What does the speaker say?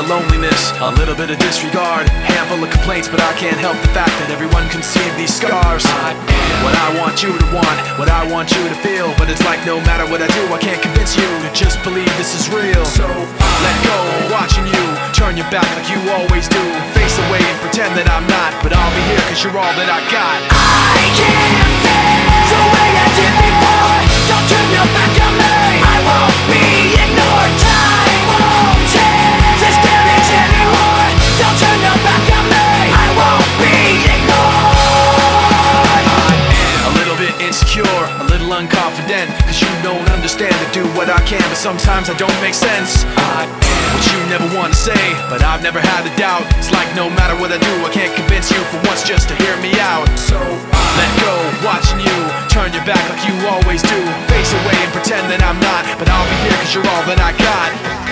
of loneliness, a little bit of disregard, handful of complaints, but I can't help the fact that everyone can see these scars. I am what I want you to want, what I want you to feel, but it's like no matter what I do, I can't convince you to just believe this is real. So let go, watching you turn your back like you always do, face away and pretend that I'm not, but I'll be here cause you're all that I got. I can't feel the way I did before. Don't turn your back on me, I won't be ignored. Time won't change this damage anymore. Don't turn your back on me, I won't be ignored. I'm a little bit insecure, a little unconfident, cause you don't understand to do what I can, but sometimes I don't make sense. I am what you never want to say, but I've never had a doubt. It's like no matter what I do, I can't convince you for once just to hear me out. So let go, watching you turn your back like you always do, face away and pretend that I'm not, but I'll be here cause you're all that I got.